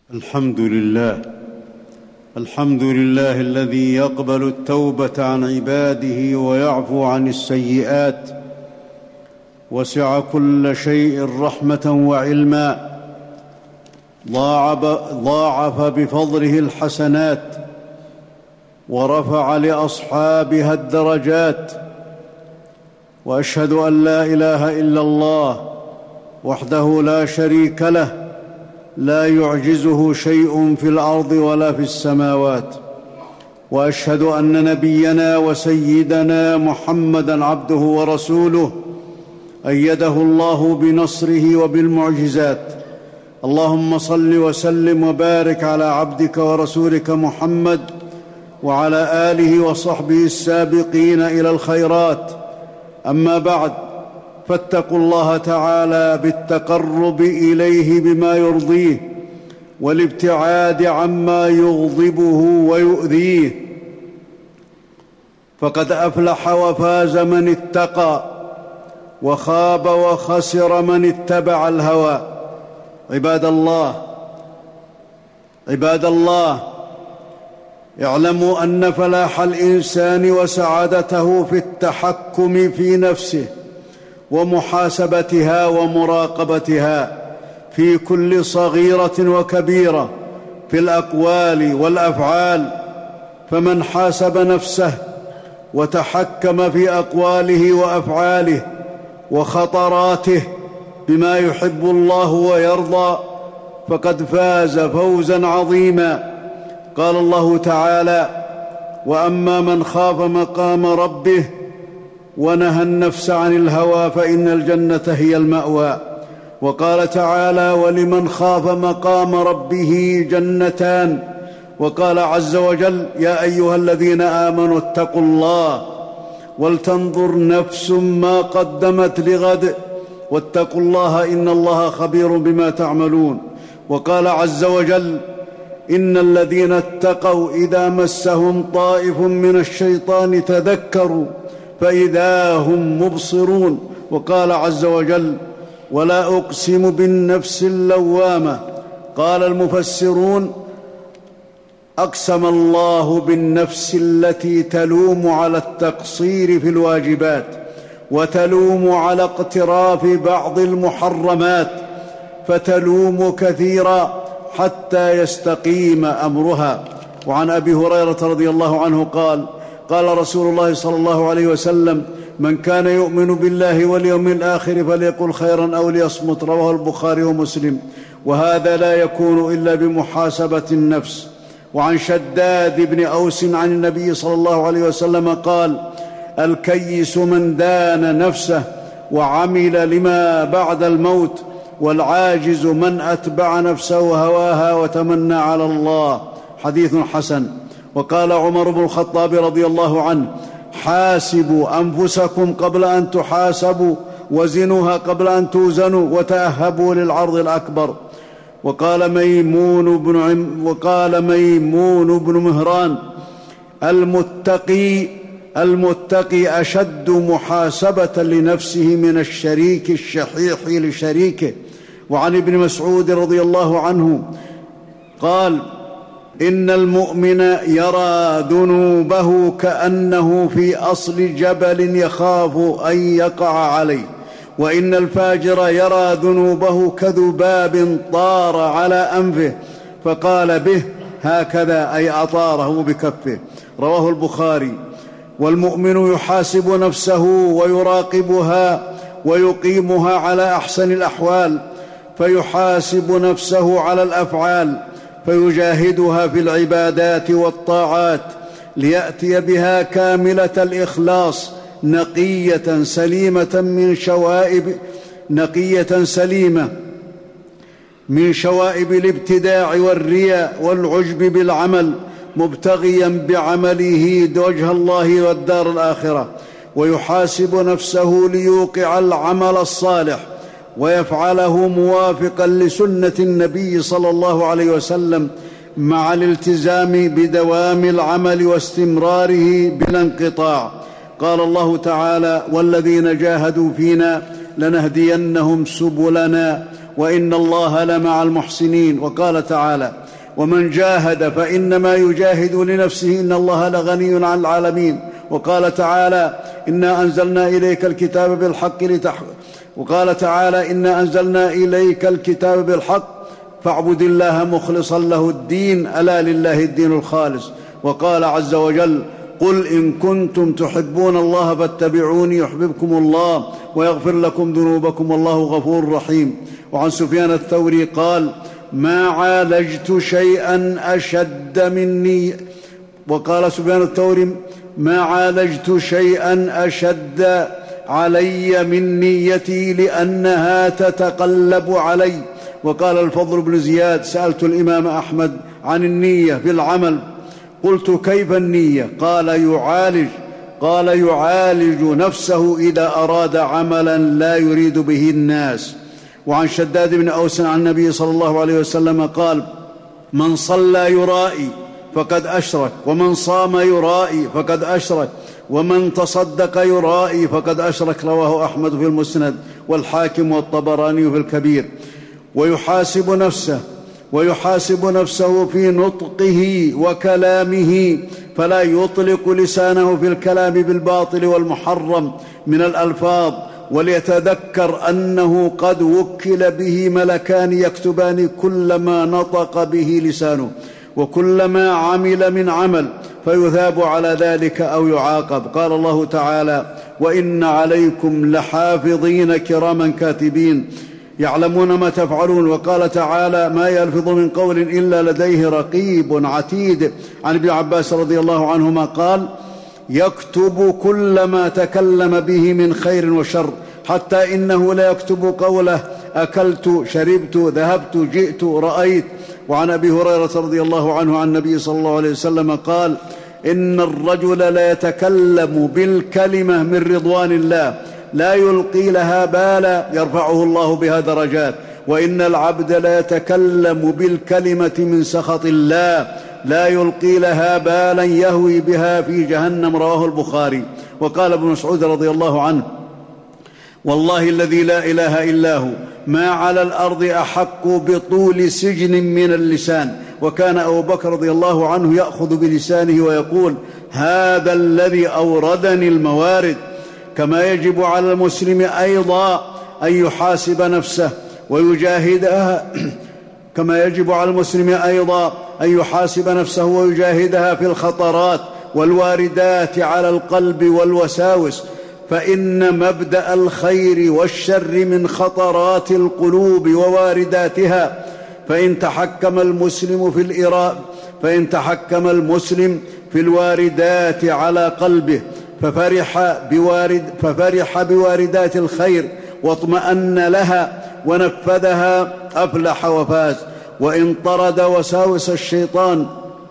الحمد لله الذي يقبل التوبة عن عباده ويعفو عن السيئات، وسع كل شيء رحمة وعلما، ضاعف بفضله الحسنات، ورفع لأصحابها الدرجات. وأشهد أن لا إله إلا الله وحده لا شريك له، لا يعجزه شيء في الأرض ولا في السماوات. وأشهد أن نبينا وسيدنا محمدًا عبده ورسوله، أيده الله بنصره وبالمعجزات. اللهم صل وسلم وبارك على عبدك ورسولك محمد وعلى آله وصحبه السابقين إلى الخيرات. أما بعد، فاتقوا الله تعالى بالتقرب إليه بما يرضيه، والابتعاد عما يغضبه ويؤذيه. فقد أفلح وفاز من اتقى، وخاب وخسر من اتبع الهوى. عباد الله، اعلموا أن فلاح الإنسان وسعادته في التحكم في نفسه ومحاسبتها ومراقبتها في كل صغيرة وكبيرة، في الأقوال والأفعال. فمن حاسب نفسه وتحكم في أقواله وأفعاله وخطراته بما يحب الله ويرضى، فقد فاز فوزا عظيما. قال الله تعالى: وأما من خاف مقام ربه ونهى النفس عن الهوى فإن الجنة هي المأوى. وقال تعالى: ولمن خاف مقام ربه جنتان. وقال عز وجل: يا أيها الذين آمنوا اتقوا الله ولتنظر نفس ما قدمت لغد واتقوا الله إن الله خبير بما تعملون. وقال عز وجل: إن الذين اتقوا إذا مسهم طائف من الشيطان تذكروا فإذا هم مبصرون. وقال عز وجل: ولا أقسم بالنفس اللوامة. قال المفسرون: أقسم الله بالنفس التي تلوم على التقصير في الواجبات، وتلوم على اقتراف بعض المحرمات، فتلوم كثيرا حتى يستقيم أمرها. وعن أبي هريرة رضي الله عنه قال: قال رسول الله صلى الله عليه وسلم: من كان يؤمن بالله واليوم الآخر فليقل خيرا أو ليصمت. رواه البخاري ومسلم. وهذا لا يكون إلا بمحاسبة النفس. وعن شداد بن أوس عن النبي صلى الله عليه وسلم قال: الكيس من دان نفسه وعمل لما بعد الموت، والعاجز من أتبع نفسه هواها وتمنى على الله. حديث حسن. وقال عمر بن الخطاب رضي الله عنه: حاسبوا أنفسكم قبل أن تحاسبوا، وزنوها قبل أن توزنوا، وتأهبوا للعرض الأكبر. وقال ميمون بن مهران: المتقي أشد محاسبة لنفسه من الشريك الشحيح لشريكه. وعن ابن مسعود رضي الله عنه قال: إن المؤمن يرى ذنوبه كأنه في أصل جبل يخاف أن يقع عليه، وإن الفاجر يرى ذنوبه كذباب طار على أنفه فقال به هكذا، أي أطاره بكفه. رواه البخاري. والمؤمن يحاسب نفسه ويراقبها ويقيمها على أحسن الأحوال، فيحاسب نفسه على الأفعال، فيجاهدها في العبادات والطاعات ليأتي بها كاملة الإخلاص، نقية سليمة من شوائب الابتداع والرياء والعجب بالعمل، مبتغيا بعمله وجه الله والدار الآخرة. ويحاسب نفسه ليوقع العمل الصالح ويفعله موافقا لسنة النبي صلى الله عليه وسلم، مع الالتزام بدوام العمل واستمراره بلا انقطاع. قال الله تعالى: والذين جاهدوا فينا لنهدينهم سبلنا وإن الله لمع المحسنين. وقال تعالى: ومن جاهد فإنما يجاهد لنفسه إن الله لغني عن العالمين. وقال تعالى: إنا أنزلنا إليك الكتاب بالحق فاعبد الله مخلصا له الدين ألا لله الدين الخالص. وقال عز وجل: قل إن كنتم تحبون الله فاتبعوني يحببكم الله ويغفر لكم ذنوبكم والله غفور رحيم. وعن سفيان الثوري قال: ما عالجت شيئا أشد مني. وقال سفيان الثوري: ما عالجت شيئا أشد علي من نيتي لأنها تتقلب علي. وقال الفضل بن زياد: سألت الإمام أحمد عن النية في العمل، قلت: كيف النية؟ قال يعالج نفسه إذا أراد عملا لا يريد به الناس. وعن شداد بن أوس عن النبي صلى الله عليه وسلم قال: من صلى يرائي فقد أشرك، ومن صام يرائي فقد أشرك، ومن تصدق يرائي فقد أشرك. رواه أحمد في المسند والحاكم والطبراني في الكبير. ويحاسب نفسه في نطقه وكلامه، فلا يطلق لسانه في الكلام بالباطل والمحرم من الألفاظ، وليتذكر أنه قد وكل به ملكان يكتبان كل ما نطق به لسانه وكل ما عمل من عمل، فيثاب على ذلك أو يعاقب. قال الله تعالى: وإن عليكم لحافظين كراما كاتبين يعلمون ما تفعلون. وقال تعالى: ما يلفظ من قول إلا لديه رقيب عتيد. عن ابن عباس رضي الله عنهما قال: يكتب كل ما تكلم به من خير وشر، حتى إنه لا يكتب قوله أكلت شربت ذهبت جئت رأيت. وعن أبي هريرة رضي الله عنه عن النبي صلى الله عليه وسلم قال: إن الرجل لا يتكلم بالكلمة من رضوان الله لا يلقي لها بالا يرفعه الله بها درجات، وإن العبد لا يتكلم بالكلمة من سخط الله لا يلقي لها بالا يهوي بها في جهنم. رواه البخاري. وقال ابن مسعود رضي الله عنه: والله الذي لا إله إلا هو ما على الأرض أحق بطول سجن من اللسان. وكان أبو بكر رضي الله عنه يأخذ بلسانه ويقول: هذا الذي أوردني الموارد. كما يجب على المسلم أيضا أن يحاسب نفسه ويجاهدها في الخطرات والواردات على القلب والوساوس، فإن مبدأ الخير والشر من خطرات القلوب ووارداتها. فإن تحكم المسلم في الواردات على قلبه ففرح بواردات الخير واطمأن لها ونفذها أفلح وفاز. وإن طرد وساوس الشيطان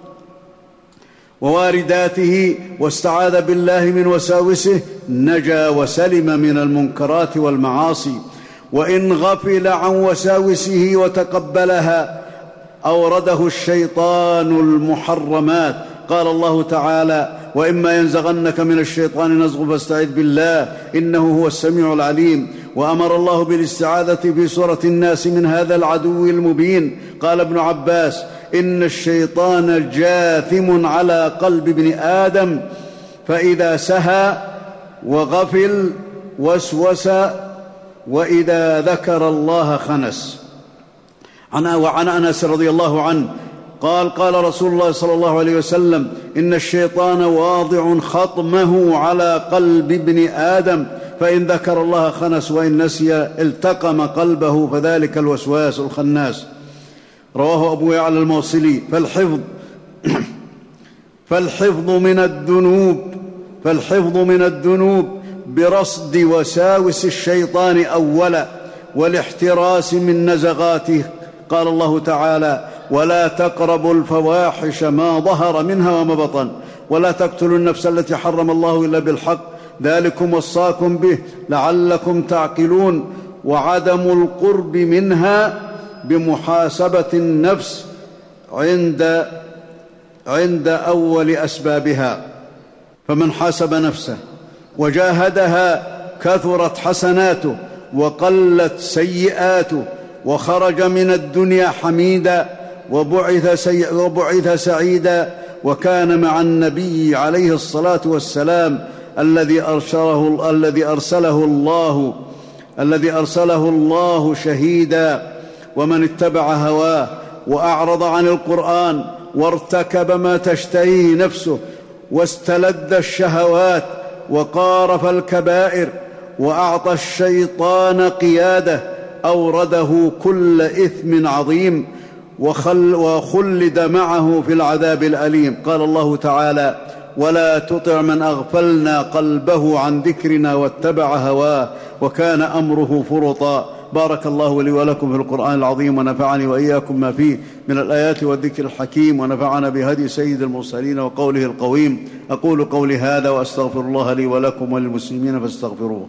ووارداته واستعاذ بالله من وساوسه نجا وسلم من المنكرات والمعاصي. وإن غفل عن وساوسه وتقبلها أورده الشيطان المحرمات. قال الله تعالى: وإما ينزغنك من الشيطان نزغ فاستعذ بالله إنه هو السميع العليم. وأمر الله بالاستعاذة في سورة الناس من هذا العدو المبين. قال ابن عباس: إن الشيطان جاثم على قلب ابن آدم، فإذا سهى وغفل وسوس، وإذا ذكر الله خنس. وعن أنس رضي الله عنه قال: قال رسول الله صلى الله عليه وسلم: إن الشيطان واضع خطمه على قلب ابن آدم، فإن ذكر الله خنس وإن نسي التقم قلبه، فذلك الوسواس الخناس. رواه أبو يعلى الموصلي. فالحفظ من الذنوب برصد وساوس الشيطان أولا، والاحتراس من نزغاته. قال الله تعالى: ولا تقربوا الفواحش ما ظهر منها وما بطن، ولا تقتلوا النفس التي حرم الله إلا بالحق، ذلكم وصاكم به لعلكم تعقلون. وعدم القرب منها بمحاسبة النفس عند أول أسبابها، فمن حاسب نفسه وجاهدها كثرت حسناته وقلت سيئاته، وخرج من الدنيا حميدا وبعث سعيدا، وكان مع النبي عليه الصلاة والسلام الذي أرسله الله شهيدا. ومن اتبع هواه وأعرض عن القرآن وارتكب ما تشتهيه نفسه واستلذ الشهوات وقارف الكبائر وأعطى الشيطان قياده أورده كل إثم عظيم وخلد معه في العذاب الأليم. قال الله تعالى: ولا تطع من أغفلنا قلبه عن ذكرنا واتبع هواه وكان أمره فرطا. بارك الله لي ولكم في القرآن العظيم، ونفعني وإياكم ما فيه من الآيات والذكر الحكيم، ونفعنا بهدي سيد المرسلين وقوله القويم. أقول قولي هذا وأستغفر الله لي ولكم وللمسلمين فاستغفروه.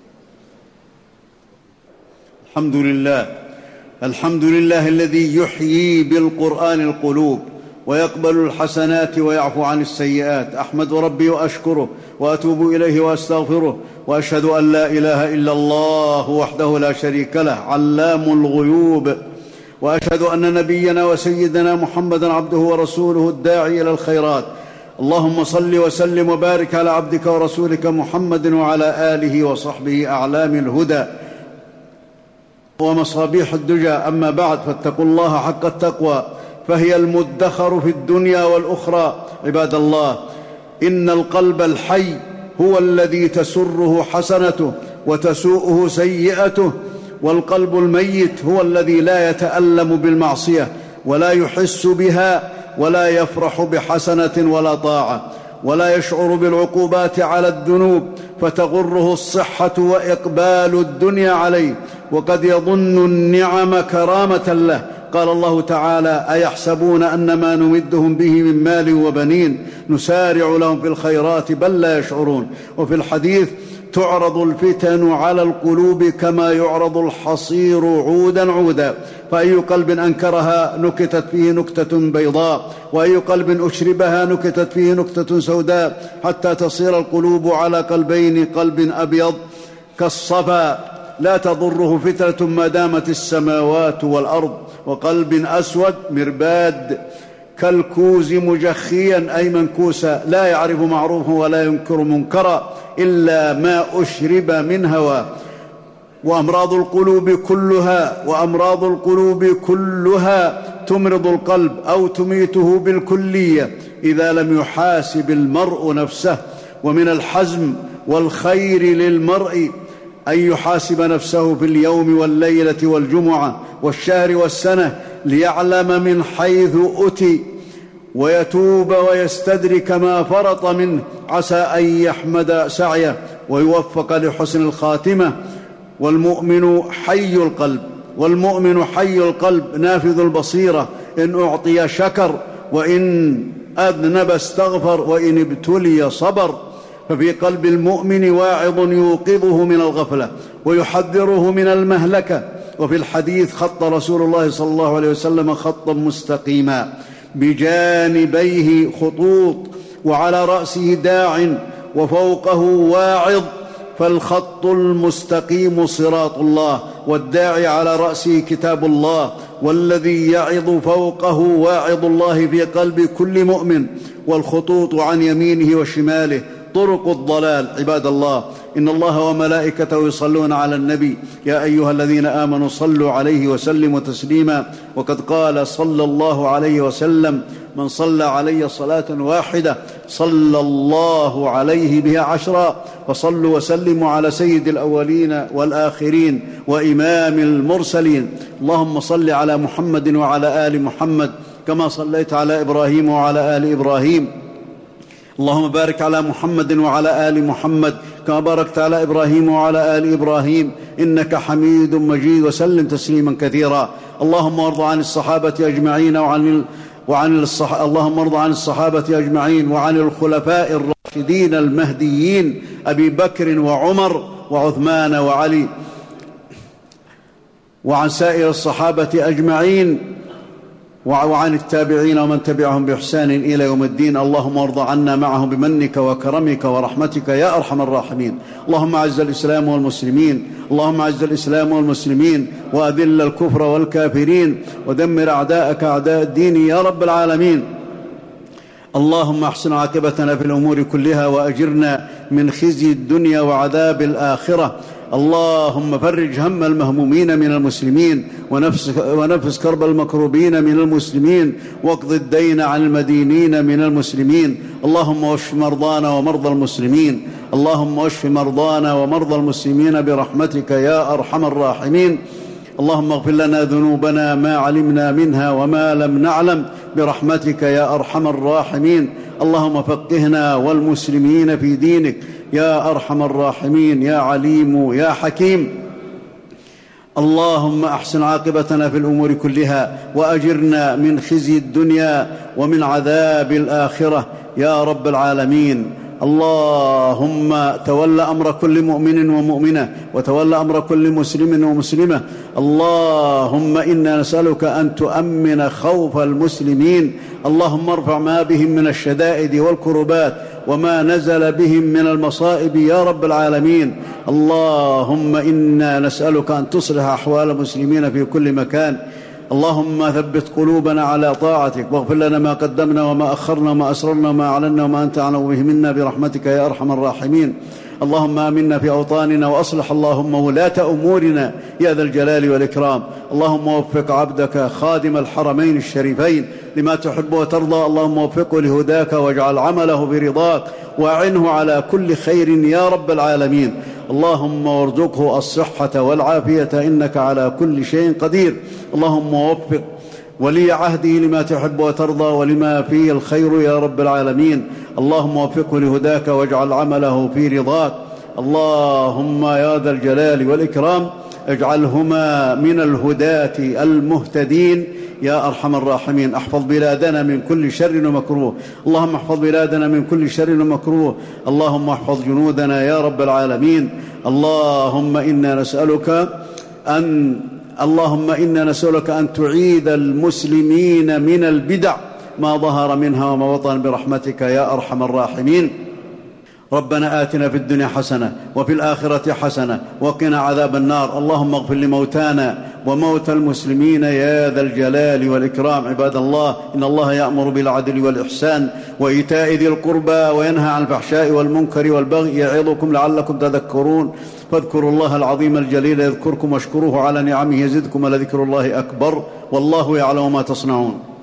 الحمد لله الذي يحيي بالقرآن القلوب ويقبل الحسنات ويعفو عن السيئات. أحمد ربي وأشكره وأتوب إليه وأستغفره، وأشهد أن لا إله إلا الله وحده لا شريك له علام الغيوب، وأشهد أن نبينا وسيدنا محمدًا عبده ورسوله الداعي إلى الخيرات. اللهم صل وسلم وبارك على عبدك ورسولك محمد وعلى آله وصحبه أعلام الهدى ومصابيح الدجى. أما بعد، فاتقوا الله حق التقوى، فهي المدخر في الدنيا والأخرى. عباد الله، إن القلب الحي هو الذي تسره حسنته وتسوءه سيئته، والقلب الميت هو الذي لا يتألم بالمعصية ولا يحس بها ولا يفرح بحسنة ولا طاعة، ولا يشعر بالعقوبات على الذنوب، فتغره الصحة وإقبال الدنيا عليه، وقد يظن النعم كرامة له. قال الله تعالى: أيحسبون أن ما نمدهم به من مال وبنين نسارع لهم في الخيرات بل لا يشعرون. وفي الحديث: تعرض الفتن على القلوب كما يعرض الحصير عودا عودا، فأي قلب أنكرها نكتت فيه نكتة بيضاء، وأي قلب أشربها نكتت فيه نكتة سوداء، حتى تصير القلوب على قلبين: قلب أبيض كالصفا لا تضره فتنة ما دامت السماوات والأرض، وقلب أسود مرباد كالكوز مجخيا أي منكوسا لا يعرف معروفا ولا ينكر منكرا إلا ما أشرب من هواه. وأمراض القلوب كلها تمرض القلب أو تميته بالكلية إذا لم يحاسب المرء نفسه. ومن الحزم والخير للمرء أن يحاسب نفسه في اليوم والليلة والجمعة والشهر والسنة، ليعلم من حيث أتي ويتوب ويستدرك ما فرط منه، عسى أن يحمد سعيه ويوفق لحسن الخاتمة. والمؤمن حي القلب نافذ البصيرة، إن أعطي شكر، وإن أذنب استغفر، وإن ابتلي صبر. ففي قلب المؤمن واعظ يوقظه من الغفلة ويحذره من المهلكة. وفي الحديث: خط رسول الله صلى الله عليه وسلم خطا مستقيما بجانبيه خطوط وعلى رأسه داع وفوقه واعظ، فالخط المستقيم صراط الله، والداعي على رأسه كتاب الله، والذي يعظ فوقه واعظ الله في قلب كل مؤمن، والخطوط عن يمينه وشماله طرق الضلال. عباد الله، إن الله وملائكته يصلون على النبي، يا أيها الذين آمنوا صلوا عليه وسلموا تسليما. وقد قال صلى الله عليه وسلم: من صلى علي صلاة واحدة صلى الله عليه بها 10. فصلوا وسلموا على سيد الأولين والآخرين وإمام المرسلين. اللهم صل على محمد وعلى آل محمد كما صليت على إبراهيم وعلى آل إبراهيم. اللهم بارك على محمد وعلى آل محمد كما باركت على إبراهيم وعلى آل إبراهيم إنك حميد مجيد، وسلم تسليما كثيرا. اللهم ارض عن الصحابة أجمعين اللهم ارض عن الصحابة أجمعين وعن الخلفاء الراشدين المهديين أبي بكر وعمر وعثمان وعلي، وعن سائر الصحابة أجمعين وعن التابعين ومن تبعهم بإحسان إلى يوم الدين. اللهم وارض عنا معهم بمنك وكرمك ورحمتك يا أرحم الراحمين. اللهم أعز الإسلام والمسلمين، اللهم أعز الإسلام والمسلمين، وأذل الكفر والكافرين، ودمر أعداءك أعداء الدين يا رب العالمين. اللهم احسن عاقبتنا في الأمور كلها، وأجرنا من خزي الدنيا وعذاب الآخرة. اللهم فرج هم المهمومين من المسلمين، ونفس كرب المكروبين من المسلمين، واقض الدين عن المدينين من المسلمين. اللهم واشف مرضانا ومرضى المسلمين، اللهم واشف مرضانا ومرضى المسلمين برحمتك يا أرحم الراحمين. اللهم اغفر لنا ذنوبنا ما علمنا منها وما لم نعلم برحمتك يا أرحم الراحمين. اللهم فقهنا والمسلمين في دينك يا أرحم الراحمين يا عليم يا حكيم. اللهم أحسن عاقبتنا في الأمور كلها، وأجرنا من خزي الدنيا ومن عذاب الآخرة يا رب العالمين. اللهم تول أمر كل مؤمن ومؤمنة، وتول أمر كل مسلم ومسلمة. اللهم إنا نسألك أن تؤمن خوف المسلمين. اللهم ارفع ما بهم من الشدائد والكربات وما نزل بهم من المصائب يا رب العالمين. اللهم إنا نسألك أن تصلح أحوال المسلمين في كل مكان. اللهم ثبت قلوبنا على طاعتك، واغفر لنا ما قدمنا وما أخرنا وما أسررنا وما أعلنا وما أنت أعلم به منا برحمتك يا أرحم الراحمين. اللهم آمنا في أوطاننا، وأصلح اللهم ولاة أمورنا يا ذا الجلال والإكرام. اللهم وفق عبدك خادم الحرمين الشريفين لما تحب وترضى. اللهم وفقه لهداك، واجعل عمله برضاك، وأعنه على كل خير يا رب العالمين. اللهم وارزقه الصحة والعافية، إنك على كل شيء قدير. اللهم وفق ولي عهده لما تحب وترضى ولما فيه الخير يا رب العالمين. اللهم وفقه لهداك، واجعل عمله في رضاك. اللهم يا ذا الجلال والإكرام اجعلهما من الهداة المهتدين يا أرحم الراحمين. احفظ بلادنا من كل شر ومكروه، اللهم احفظ بلادنا من كل شر ومكروه. اللهم احفظ جنودنا يا رب العالمين. اللهم إنا نسألك أن تعيد المسلمين من البدع ما ظهر منها وما بطن برحمتك يا أرحم الراحمين. ربنا آتنا في الدنيا حسنة وفي الآخرة حسنة وقنا عذاب النار. اللهم اغفر لموتانا وموتى المسلمين يا ذا الجلال والإكرام. عباد الله، إن الله يأمر بالعدل والإحسان وإيتاء ذي القربى، وينهى عن الفحشاء والمنكر والبغي، يعظكم لعلكم تذكرون. فاذكروا الله العظيم الجليل يذكركم، واشكروه على نعمه يزدكم، ولذكر الله أكبر، والله يعلم ما تصنعون.